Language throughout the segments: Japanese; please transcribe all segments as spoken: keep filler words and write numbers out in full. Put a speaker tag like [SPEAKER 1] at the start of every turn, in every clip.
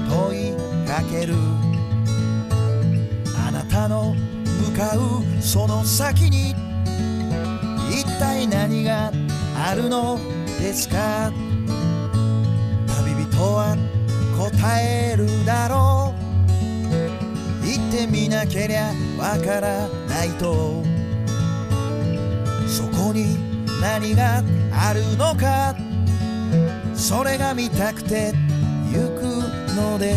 [SPEAKER 1] 問いかける。あなたの向かうその先に一体何があるのですか。旅人は答えるだろう。行ってみなけりゃわからないと。そこに何があるのか、それが見たくて行くのです。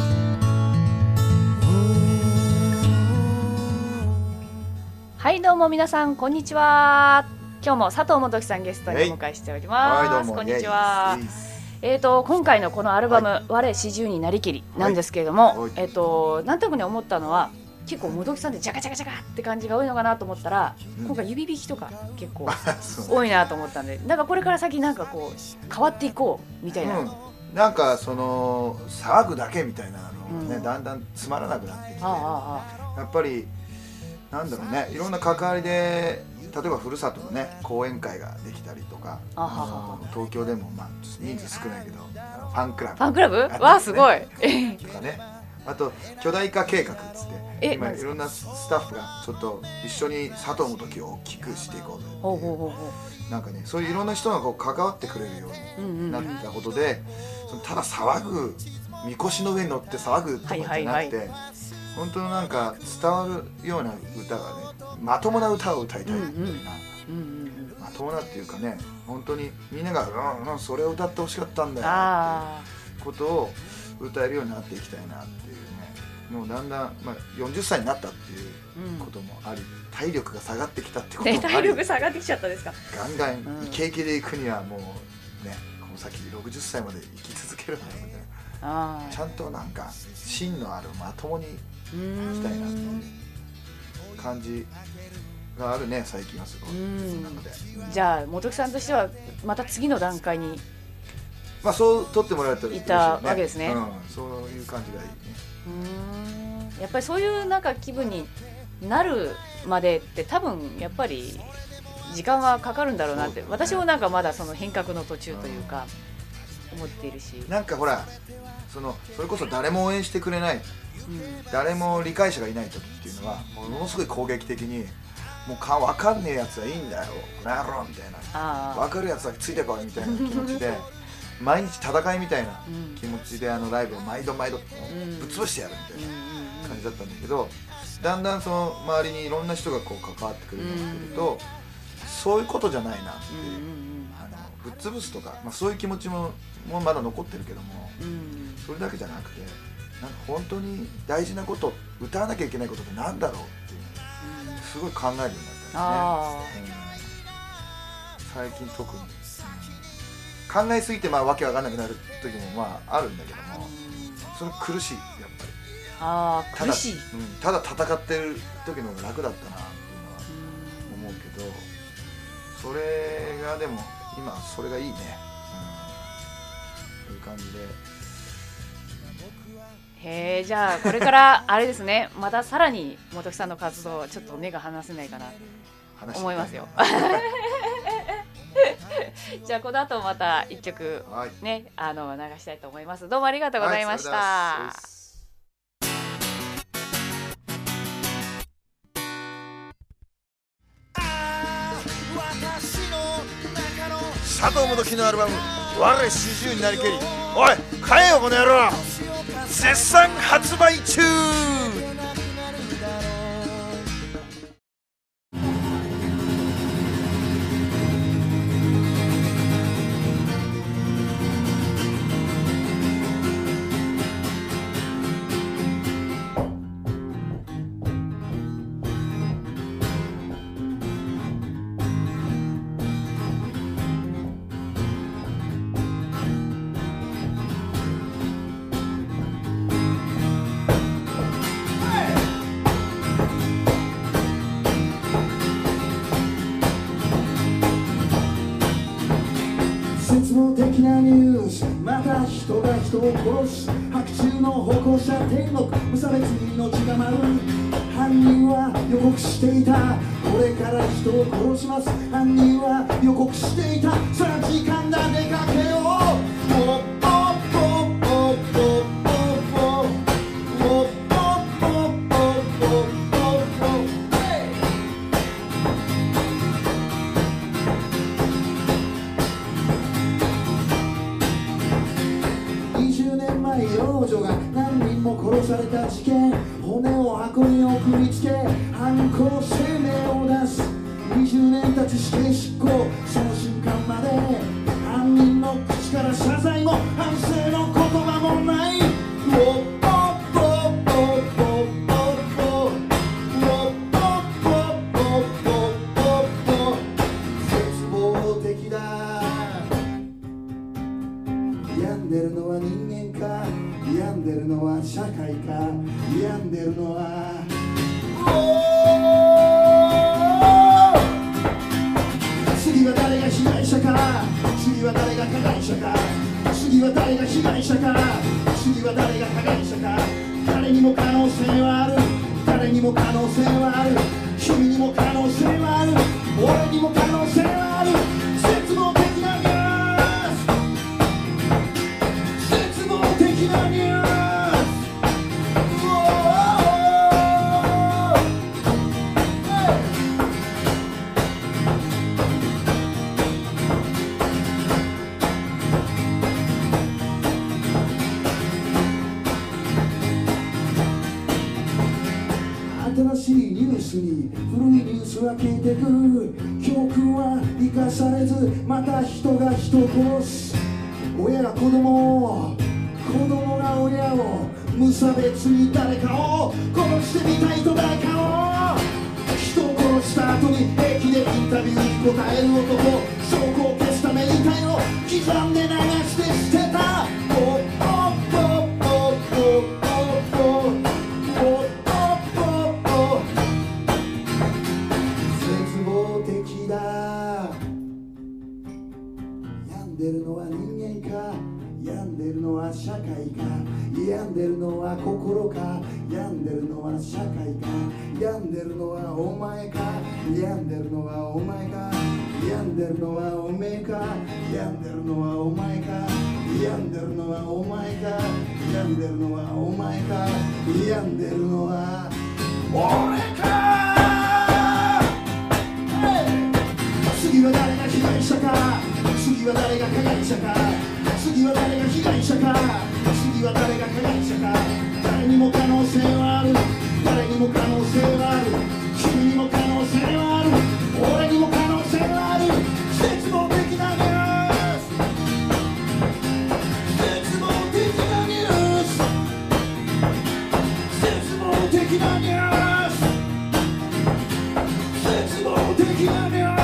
[SPEAKER 2] はいどうも皆さんこんにちは。今日も佐藤元樹さんゲストにお迎えしております。はい、こんにちは。えーと今回のこのアルバム、はい、我四十になりきりなんですけれども、はい、えーとなんとなくね思ったのは結構元木さんってジャカジャカジャカって感じが多いのかなと思ったら、うん、今回指弾きとか結構多いなと思ったんで、なんかこれから先なんかこう変わっていこうみたいな、うん、
[SPEAKER 3] なんかその騒ぐだけみたいなのがね、うん、だんだんつまらなくなってきて、ああああやっぱりなんだろうね、いろんな関わりで例えばふるさとのね講演会ができたりとか、あはは東京でもまあ人数少ないけどファンクラブ
[SPEAKER 2] ファンクラブわあすごい
[SPEAKER 3] とかね、あと巨大化計画っつって今いろんなスタッフがちょっと一緒に佐藤元樹を大きくしていこうという、なんかねそういういろんな人がこう関わってくれるようになったことで、そのただ騒ぐみこしの上に乗って騒ぐとかじゃなくて、はいはいはい、本当のなんか伝わるような歌がね、まともな歌を歌いたいみたいな、うんうんうん、まともなっていうかね、本当にみんながうんうんそれを歌ってほしかったんだよっていうことを歌えるようになっていきたいなっていうね。もうだんだん、まあ、よんじゅっさいになったっていうこともあり、うん、体力が下がってきたってこともあり、
[SPEAKER 2] 体力下がってきちゃったですか。
[SPEAKER 3] ガンガンイケイケでいくにはもうね、この先ろくじゅっさいまで生き続けるんだよね。あちゃんとなんか芯のあるまともにいきたいなっていう感じがあるね最近はすごい。うんなので、
[SPEAKER 2] じゃあ元木さんとしてはまた次の段階に
[SPEAKER 3] まあそう取ってもらえたらいい、ね、
[SPEAKER 2] いたわけですね、
[SPEAKER 3] うん、そういう感じがいいね。
[SPEAKER 2] うーんやっぱりそういうなんか気分になるまでって多分やっぱり時間はかかるんだろうなって、ね、私もなんかまだその変革の途中というか思っているし、
[SPEAKER 3] なんかほらそのそれこそ誰も応援してくれない、うん、誰も理解者がいない時っていうのはものすごい攻撃的にもうか分かんねえやつはいいんだよこの野郎みたいな、分かるやつはついてこいみたいな気持ちで毎日戦いみたいな気持ちであのライブを毎度毎度ぶっ潰してやるみたいな感じだったんだけど、だんだんその周りにいろんな人がこう関わってくるようになってくると、そういうことじゃないなっていう、あのぶっ潰すとか、まあ、そういう気持ちももうまだ残ってるけども、それだけじゃなくてなんか本当に大事なこと、歌わなきゃいけないことってなんだろうっていうすごい考えるようになったんですね、うん、最近特に考えすぎてまあわけわかんなくなる時もまああるんだけども、それ苦しいやっぱり。
[SPEAKER 2] ああ苦しい、
[SPEAKER 3] うん、ただ戦ってる時の方が楽だったなっていうのは思うけど、それがでも今それがいいね、うん、いう感じで。
[SPEAKER 2] へえ、じゃあこれからあれですねまたさらに元木さんの活動ちょっと目が離せないかなと思いますよじゃあこの後また一曲ね、はい、あの流したいと思います。どうもありがとうございました、はい
[SPEAKER 3] 佐藤元樹のアルバム「我四十になりけり」、おい買えよこの野郎、絶賛発売中。絶望的なニュース、また人が人を殺す、白昼の歩行者天国、無差別に命が舞う。犯人は予告していた、これから人を殺します。犯人は予告していた、さあ時間だ出かけよう。ポッポッポッポッポッポッ
[SPEAKER 1] 幼女が何人も殺された事件、骨を箱に送りつけ犯行声明を出す。にじゅうねん経ち死刑執行、その瞬間まで犯人の口から謝罪も反省の言葉もない。絶望的だ。病んでるのは人間か、病んでるのは社会か、病んでるのは次は誰が被害者か、次は誰が加害者か、次は誰が被害者か、次は誰が加害者か。誰にも可能性はある、誰にも可能性はある、君にも可能性はある、俺にも可能性はある。絶望的なニュース、絶望的なニュース。新しいニュースに古いニュースは消えてく。教訓は生かされず、また人が人を殺す。親が子供を、子供が親を、無差別に誰かを殺してみたいと誰かを。人を殺した後に平気でインタビューに答える男、証拠を消すため遺体を刻んで流して捨てた。病んでるのは人間か、病んでるのは社会か、病んでるのは心か、病んでるのは社会か、病んでるのはお前か、病んでるのはお前か、病んでるのはおめえか、病んでるのはお前か、病んでるのはお前か、病んでるのはお前か、病んでるのは俺か。次は誰が被害者か、次は誰が加害者か、次は誰が被害者か、次は誰が加害者か。誰にも可能性はある、誰にも可能性はある、君にも可能性はある、俺にも可能性はある。絶望的なニュース、絶望的なニュース、絶望的なニュース、絶望的なニュース。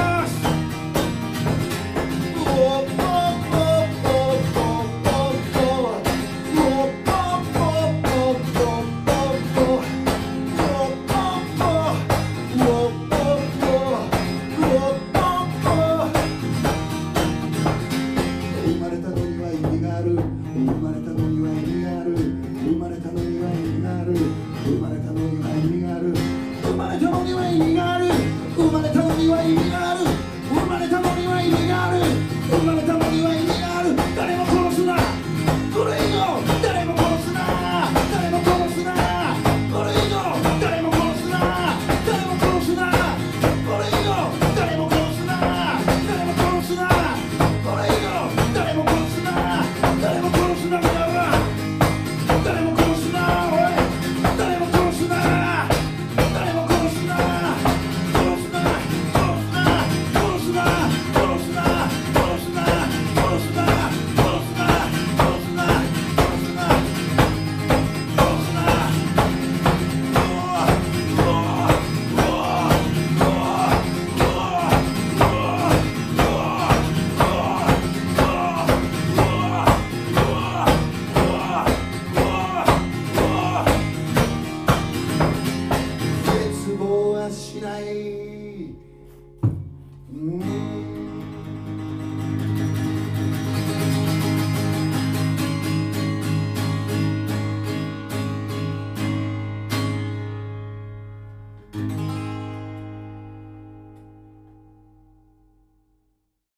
[SPEAKER 1] しない。うん